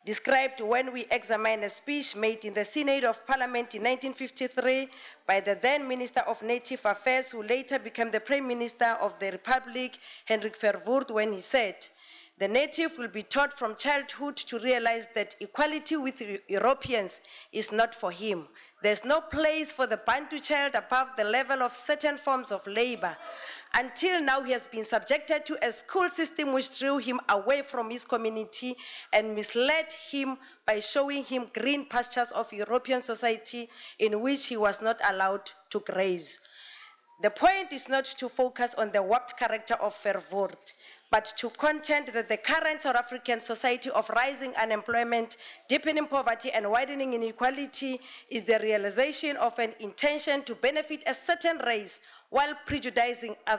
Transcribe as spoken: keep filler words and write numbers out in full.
described when we examine a speech made in the Senate of Parliament in nineteen fifty-three by the then Minister of Native Affairs, who later became the Prime Minister of the Republic, Hendrik Verwoerd, when he said, "The native will be taught from childhood to realize that equality with Europeans is not for him. There's no place for the Bantu child above the level of certain forms of labor. Until now, he has been subjected to a school system which drew him away from his community and misled him by showing him green pastures of European society in which he was not allowed to graze." The point is not to focus on the warped character of Verwoerd, but to contend that the current South African society of rising unemployment, deepening poverty, and widening inequality is the realization of an intention to benefit a certain race while prejudicing others.